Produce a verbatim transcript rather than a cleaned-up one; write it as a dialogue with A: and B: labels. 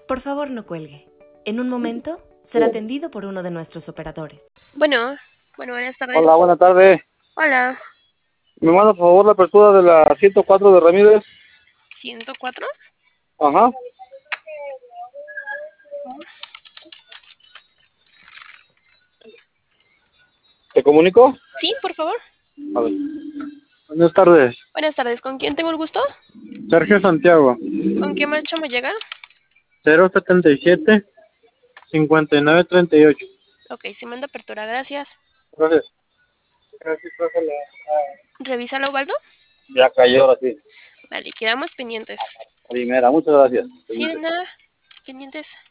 A: Por favor, no cuelgue. En un momento será atendido por uno de nuestros operadores.
B: Bueno, bueno, buenas tardes.
C: Hola, buenas tardes.
B: Hola.
C: ¿Me manda por favor la apertura de la ciento cuatro de Ramírez?
B: ¿ciento cuatro?
C: Ajá. ¿Te comunico?
B: Sí, por favor.
C: A ver. Buenas tardes.
B: Buenas tardes. ¿Con quién tengo el gusto?
C: Sergio Santiago.
B: ¿Con qué marcha me llega?
C: cero setenta y siete, cincuenta y nueve treinta y ocho.
B: Ok, se manda apertura, gracias.
C: Gracias. Gracias, gracias.
B: ¿Revísalo, Ubaldo?
C: Ya cayó ahora sí.
B: Vale, quedamos pendientes.
C: Primera, muchas gracias.
B: Sí, de nada. Pendientes.